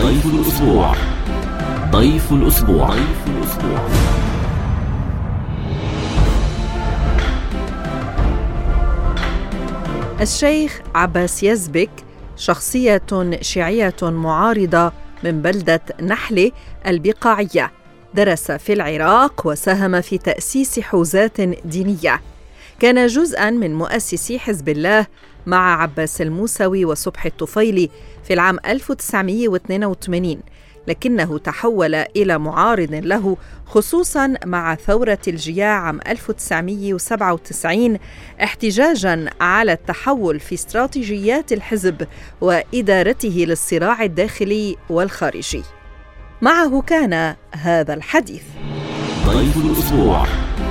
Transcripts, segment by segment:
ضيف الأسبوع. ضيف الأسبوع. الشيخ عباس يزبك شخصية شيعية معارضة من بلدة نحلة البقاعية، درس في العراق وساهم في تأسيس حوزات دينية. كان جزءاً من مؤسسي حزب الله مع عباس الموسوي وصبحي الطفيلي في العام 1982، لكنه تحول إلى معارض له خصوصاً مع ثورة الجياع عام 1997 احتجاجاً على التحول في استراتيجيات الحزب وإدارته للصراع الداخلي والخارجي. معه كان هذا الحديث. ضيف الأسبوع.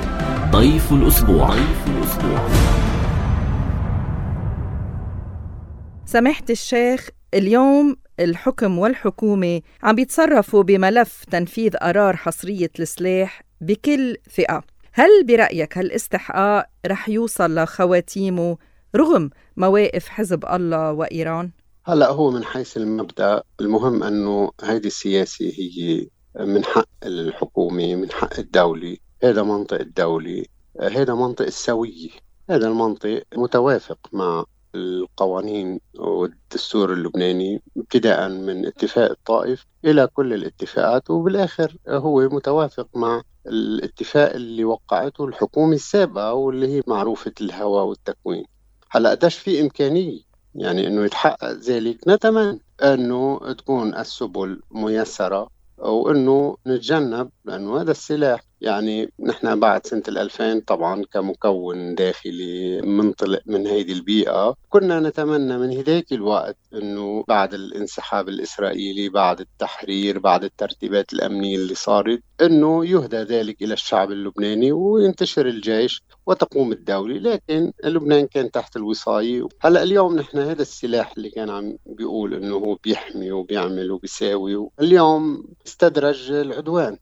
سماحة الشيخ، اليوم الحكم والحكومة عم بيتصرفوا بملف تنفيذ قرار حصرية السلاح بكل فئة. هل برأيك هالاستحقاق رح يوصل لخواتيمه رغم مواقف حزب الله وإيران؟ هلأ هو من حيث المبدأ المهم أنه هيدي السياسة هي من حق الحكومة، من حق الدولة. هذا منطق الدولة، هذا منطق السوية، هذا المنطق متوافق مع القوانين والدستور اللبناني ابتداء من اتفاق الطائف إلى كل الاتفاقات، وبالآخر هو متوافق مع الاتفاق اللي وقعته الحكومة السابقة واللي هي معروفة الهوى والتكوين. هلأ قديش في إمكانية يعني أنه يتحقق ذلك؟ نتمنى أنه تكون السبل ميسرة وأنه نتجنب، لأنه هذا السلاح يعني نحن بعد سنة 2000 طبعا كمكون داخلي منطلق من هيدي البيئة كنا نتمنى من هداك الوقت أنه بعد الانسحاب الإسرائيلي، بعد التحرير، بعد الترتيبات الأمنية اللي صارت، أنه يهدى ذلك إلى الشعب اللبناني وينتشر الجيش وتقوم الدولة. لكن لبنان كان تحت الوصاية. هلأ اليوم نحن هذا السلاح اللي كان عم بيقول أنه هو بيحمي وبيعمل وبيساوي، اليوم استدرج العدوان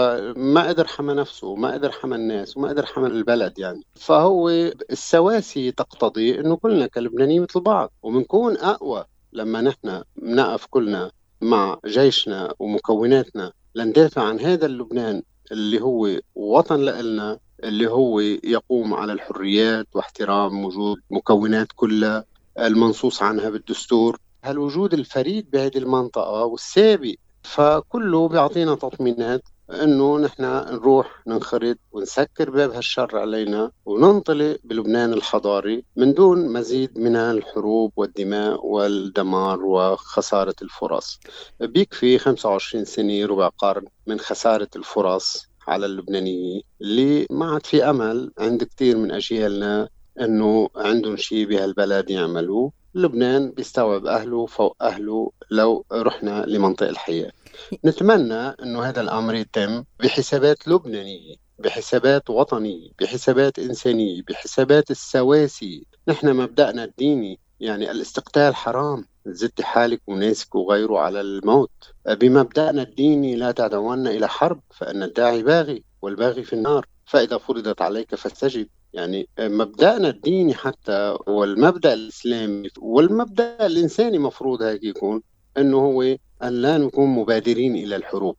وما قدر حمى نفسه وما قدر حمى الناس وما قدر حمى البلد يعني. فهو السواسي تقتضي أنه كلنا كلبنانيين مثل بعض ومنكون أقوى لما نحن نقف كلنا مع جيشنا ومكوناتنا لندافع عن هذا اللبنان اللي هو وطن لنا، اللي هو يقوم على الحريات واحترام وجود مكونات كلها المنصوص عنها بالدستور. هالوجود الفريد بهذه المنطقة والسابق فكله بيعطينا تطمينات انه نحن نروح ننخرط ونسكر باب هالشر علينا وننطلق بلبنان الحضاري من دون مزيد من الحروب والدماء والدمار وخسارة الفرص. بيكفي 25 سنة ربع قرن من خسارة الفرص على اللبنانيين اللي ما عاد في أمل عند كتير من أجيالنا أنه عندهم شيء بهالبلد يعملوه. لبنان بيستوعب أهله فوق أهله لو رحنا لمنطقة الحياة. نتمنى أنه هذا الأمر يتم بحسابات لبنانية، بحسابات وطنية، بحسابات إنسانية، بحسابات السواسي. نحن مبدأنا الديني يعني الاستقتال حرام، زدت حالك وناسك وغيره على الموت. بمبدأنا الديني لا تدعونا إلى حرب فإن الداعي باغي والباغي في النار، فإذا فرضت عليك فاستجب. يعني مبدأنا الديني حتى والمبدأ الإسلامي والمبدأ الإنساني مفروض هيك يكون أنه هو أن لا نكون مبادرين إلى الحروب.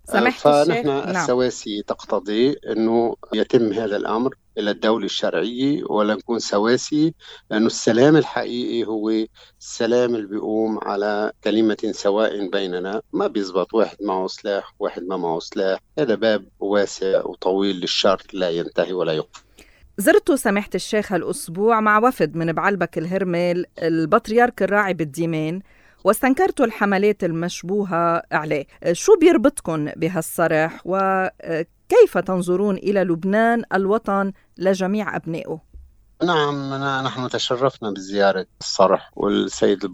فنحن السواسي تقتضي أنه يتم هذا الأمر إلى الدولة الشرعية ولا نكون سواسي، لأنه السلام الحقيقي هو السلام اللي بيقوم على كلمة سواء بيننا. ما بيزبط واحد معه سلاح واحد ما معه سلاح، هذا باب واسع وطويل للشر لا ينتهي ولا يقف. زرت سماحة الشيخ هالأسبوع مع وفد من بعلبك الهرمل البطريرك الراعي بالديمان، واستنكرتوا الحملات المشبوهة عليه. شو بيربطكم بهالصرح وكيف تنظرون إلى لبنان الوطن لجميع أبنائه؟ نعم، نحن تشرفنا بزيارة الصرح والسيد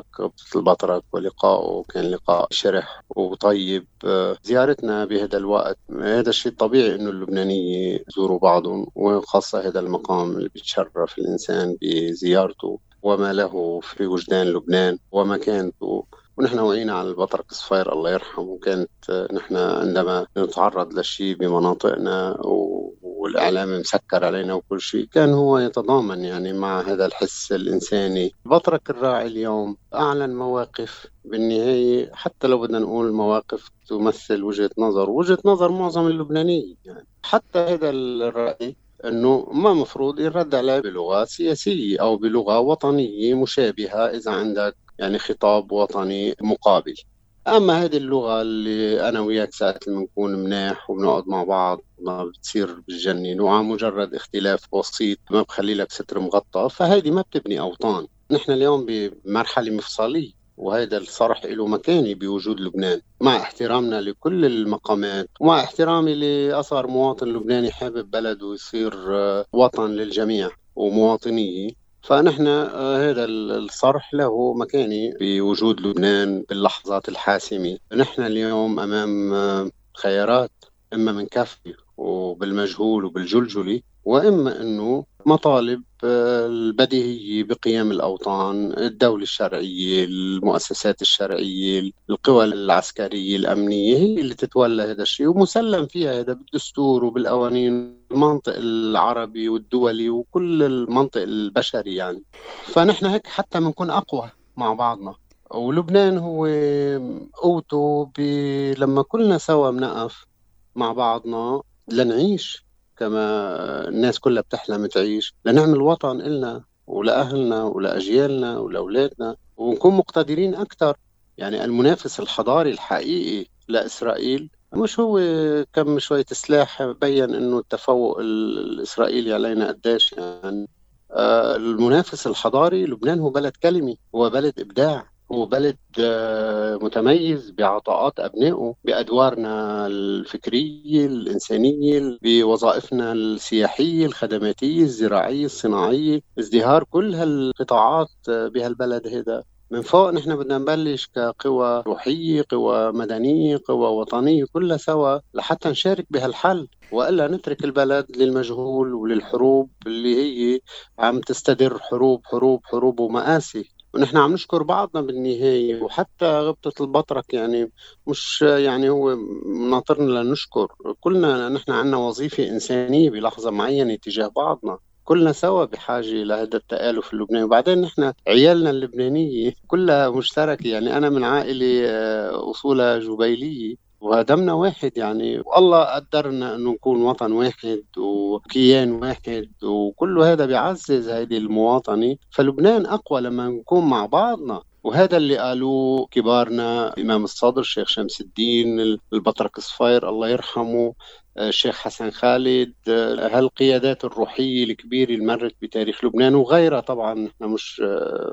البطرك ولقائه كان لقاء شرح وطيب. زيارتنا بهذا الوقت هذا الشيء طبيعي أنه اللبنانيين يزوروا بعضهم، وخاصة هذا المقام اللي بيتشرف الإنسان بزيارته وما له في وجدان لبنان ومكانته. ونحن وعينا على البطرك صفير الله يرحمه، وكانت نحن عندما نتعرض لشيء بمناطقنا والإعلام مسكر علينا وكل شيء، كان هو يتضامن يعني مع هذا الحس الإنساني. البطرك الراعي اليوم أعلن مواقف بالنهاية، حتى لو بدنا نقول مواقف تمثل وجهة نظر معظم اللبنانيين. يعني حتى هذا الرأي أنه ما مفروض يرد عليه بلغة سياسية أو بلغة وطنية مشابهة إذا عندك يعني خطاب وطني مقابل. أما هذه اللغة اللي أنا وياك ساعات لما نكون مناح وبنقعد مع بعض ما بتصير بالجنين، وعن مجرد اختلاف بسيط ما بخلي لك ستر مغطى، فهذه ما بتبني أوطان. نحن اليوم بمرحلة مفصلية، وهذا الصرح له مكاني بوجود لبنان، مع احترامنا لكل المقامات ومع احترامي لأصغر مواطن لبناني حابب بلده يصير وطن للجميع ومواطنيه. فنحن هذا الصرح له مكاني بوجود لبنان باللحظات الحاسمة. نحن اليوم أمام خيارات، إما من كفي وبالمجهول وبالجلجلي، وإما أنه مطالب البديهية بقيم الأوطان، الدولة الشرعية، المؤسسات الشرعية، القوى العسكرية الأمنية هي اللي تتولى هذا الشيء، ومسلم فيها هذا بالدستور وبالقوانين المنطق العربي والدولي وكل المنطق البشري يعني. فنحن هيك حتى بنكون أقوى مع بعضنا. ولبنان هو قوته لما كلنا سوا بنقف مع بعضنا لنعيش كما الناس كلها بتحلم تعيش، لنعمل وطن إلنا ولأهلنا ولأجيالنا ولأولادنا، ونكون مقتدرين أكثر. يعني المنافس الحضاري الحقيقي لإسرائيل مش هو كم شوية سلاح بيّن إنه التفوق الإسرائيلي علينا قديش. يعني المنافس الحضاري لبنان هو بلد كلمي، هو بلد إبداع، هو بلد متميز بعطاءات أبنائه، بأدوارنا الفكرية الإنسانية، بوظائفنا السياحية الخدماتية الزراعية الصناعية، ازدهار كل هالقطاعات بهالبلد هذا. من فوق نحن بدنا نبلش كقوى روحية، قوى مدنية، قوى وطنية، كلها سوا لحتى نشارك بهالحل، وإلا نترك البلد للمجهول وللحروب اللي هي عم تستدر حروب حروب حروب ومآسي. ونحن عم نشكر بعضنا بالنهاية. وحتى غبطة البطرك يعني مش يعني هو ناطرنا لنشكر، كلنا نحن عنا وظيفة إنسانية بلحظة معينة تجاه بعضنا، كلنا سوا بحاجة لهذا التآلف اللبناني. وبعدين نحن عيالنا اللبنانية كلها مشتركة، يعني أنا من عائلة أصولها جبيلية ودمنا واحد يعني، والله قدرنا أنه نكون وطن واحد وكيان واحد، وكل هذا بيعزز هذه المواطنة. فلبنان أقوى لما نكون مع بعضنا، وهذا اللي قالوه كبارنا، الإمام الصدر الشيخ شمس الدين، البطرك صفير الله يرحمه، الشيخ حسن خالد، هالقيادات الروحية الكبيرة اللي مرت بتاريخ لبنان وغيرها. طبعا نحن مش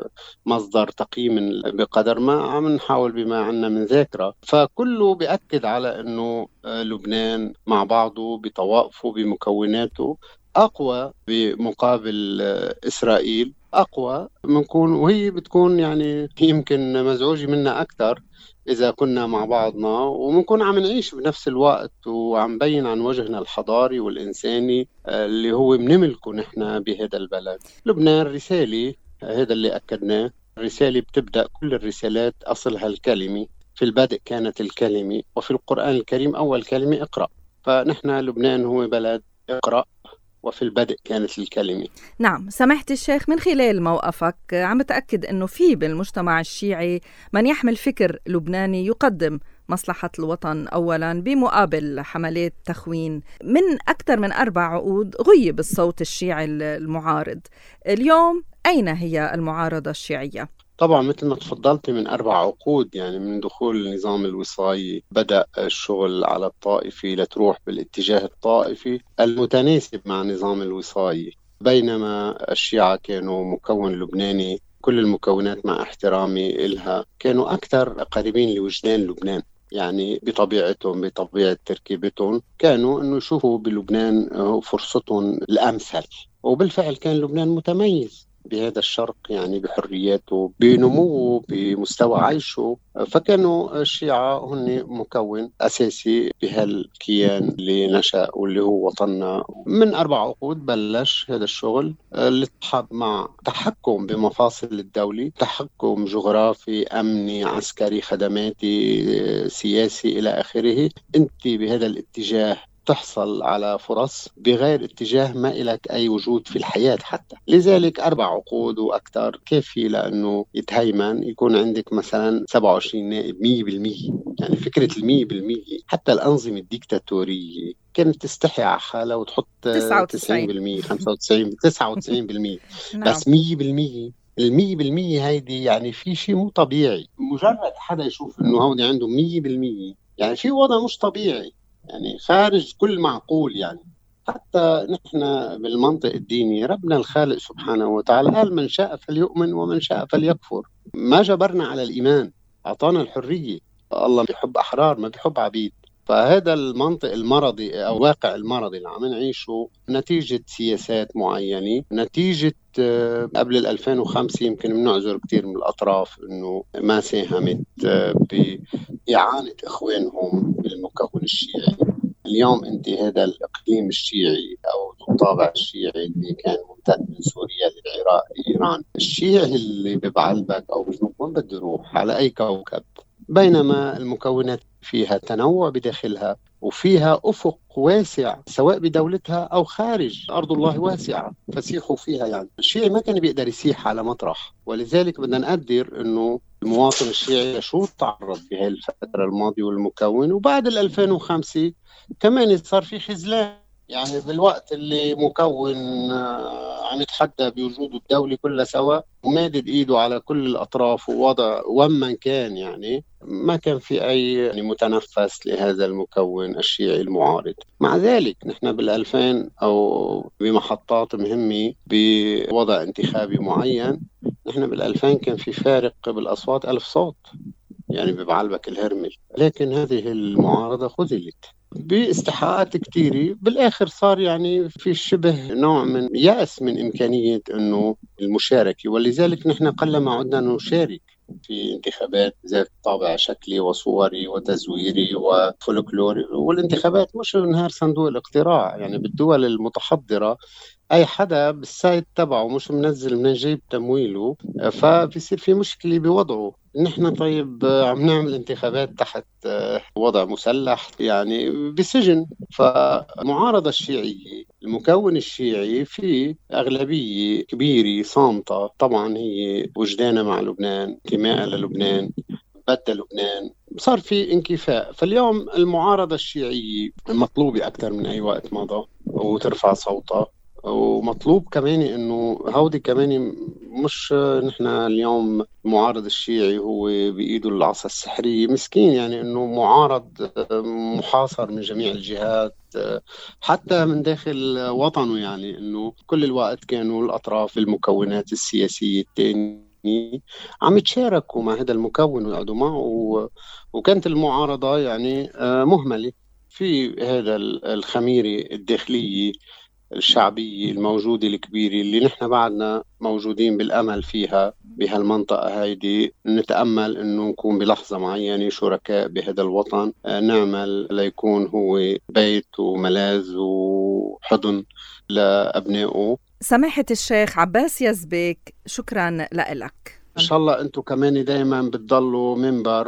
مصدر تقييم بقدر ما عم نحاول بما عنا من ذاكرة، فكله بيأكد على أنه لبنان مع بعضه بطوائفه بمكوناته أقوى بمقابل إسرائيل، أقوى منكون، وهي بتكون يعني يمكن مزعوجة منا أكثر إذا كنا مع بعضنا ومنكون عم نعيش بنفس الوقت وعم بين عن وجهنا الحضاري والإنساني اللي هو بنملكه نحن بهذا البلد. لبنان رسالة، هذا اللي أكدناه، رسالة بتبدأ كل الرسالات أصلها الكلمة، في البدء كانت الكلمة، وفي القرآن الكريم أول كلمة اقرأ. فنحن لبنان هو بلد اقرأ، وفي البدء كانت الكلمة. نعم سماحة الشيخ، من خلال موقفك عم تأكد أنه في بالمجتمع الشيعي من يحمل فكر لبناني يقدم مصلحة الوطن أولا بمقابل حملات تخوين. من أكثر من 4 عقود غيب الصوت الشيعي المعارض، اليوم أين هي المعارضة الشيعية؟ طبعا مثل ما تفضلت، من 4 عقود يعني من دخول النظام الوصايي بدأ الشغل على الطائفي لتروح بالاتجاه الطائفي المتناسب مع النظام الوصايي، بينما الشيعة كانوا مكون لبناني، كل المكونات مع احترامي إلها كانوا أكثر قريبين لوجدان لبنان، يعني بطبيعتهم بطبيعة تركيبتهم كانوا أنه يشوفوا بلبنان فرصتهم الأمثل. وبالفعل كان لبنان متميز بهذا الشرق، يعني بحرياته بنموه بمستوى عيشه، فكانوا الشيعة هن مكون أساسي بهالكيان اللي نشأ واللي هو وطننا. من 4 عقود بلش هذا الشغل اللي اتحد مع تحكم بمفاصل الدولة، تحكم جغرافي أمني عسكري خدماتي سياسي إلى آخره. أنت بهذا الاتجاه تحصل على فرص بغير اتجاه ما إلك أي وجود في الحياة حتى. لذلك 4 عقود وأكثر كافي لأنه يتهيمن يكون عندك مثلا 27 نائب 100%. يعني فكرة 100%، حتى الأنظمة الديكتاتورية كانت تستحي على حالها وتحط 90%، 95%، 99%. بس 100%، 100% هيدي يعني في شيء مو طبيعي. مجرد حدا يشوف إنه هودي عنده 100%، يعني في وضع مش طبيعي، يعني خارج كل معقول. يعني حتى نحن بالمنطق الديني ربنا الخالق سبحانه وتعالى قال من شاء فليؤمن ومن شاء فليكفر، ما جبرنا على الإيمان، أعطانا الحرية. الله بيحب أحرار ما بيحب عبيد. فهذا المنطق المرضي أو الواقع المرضي اللي عم نعيشه نتيجة سياسات معينة، نتيجة قبل 2005 يمكن بنعذر كتير من الأطراف إنه ما ساهمت بإعانة إخوانهم بالمكون الشيعي. اليوم أنت هذا الإقليم الشيعي أو الطابع الشيعي اللي كان ممتد من سوريا للعراق لإيران، الشيعي اللي ببعلبك أو بجنوب وين بده يروح على أي كوكب، بينما المكونات فيها تنوع بداخلها وفيها أفق واسع سواء بدولتها أو خارج. أرض الله واسعة فسيحوا فيها. يعني الشيعي ما كان بيقدر يسيح على مطرح، ولذلك بدنا نقدر أنه المواطن الشيعي شو تعرض بهذه الفترة الماضية والمكون. وبعد 2005 كمان صار في خذلان، يعني بالوقت اللي مكون عم يتحدى بوجود الدولة كلها سوا ومادد ايده على كل الاطراف ووضع ومن كان، يعني ما كان في اي يعني متنفس لهذا المكون الشيعي المعارض. مع ذلك نحن بال2000 او بمحطات مهمة بوضع انتخابي معين، نحن بال2000 كان في فارق بالاصوات 1000 صوت يعني ببعلبك الهرمل، لكن هذه المعارضة خذلت باستحقاقات كتيرة. بالآخر صار يعني في شبه نوع من يأس من إمكانية أنه المشاركة، ولذلك نحن قلما عدنا نشارك في انتخابات ذات طابع شكلي وصوري وتزويري وفولكلوري. والانتخابات مش نهار صندوق الاقتراع، يعني بالدول المتحضرة أي حدا بالسايت تبعه مش منزل من جيب تمويله فبيصير في مشكلة بوضعه. نحن طيب عم نعمل انتخابات تحت وضع مسلح يعني بسجن. فالمعارضة الشيعية المكون الشيعي في أغلبية كبيرة صامتة، طبعا هي وجدانها مع لبنان، انتمائها للبنان، بدأ لبنان، صار في انكفاء. فاليوم المعارضة الشيعية مطلوبة أكثر من أي وقت مضى وترفع صوتها. ومطلوب كمان انه هودي كمان مش نحن اليوم المعارض الشيعي هو بايده العصا السحرية مسكين، يعني انه معارض محاصر من جميع الجهات حتى من داخل وطنه. يعني انه كل الوقت كانوا الاطراف المكونات السياسية التانية عم يتشاركوا مع هذا المكون ويقعدوا معه، وكانت المعارضة يعني مهملة في هذا الخميرة الداخلية الشعبية الموجودة الكبيرة اللي نحن بعدنا موجودين بالأمل فيها بهالمنطقة هيدي. نتأمل أنه نكون بلحظة معينة شركاء بهذا الوطن، نعمل ليكون هو بيت وملاذ وحضن لأبنائه. سماحة الشيخ عباس يزبك، شكرا لك. إن شاء الله أنتم كمان دايما بتضلوا منبر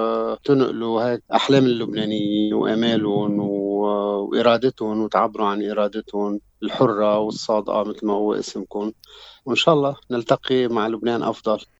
تنقلوا هيك أحلام اللبنانيين وأمالهم وإرادتهم وتعبروا عن إرادتهم الحرة والصادقة مثل ما هو اسمكم، وإن شاء الله نلتقي مع لبنان أفضل.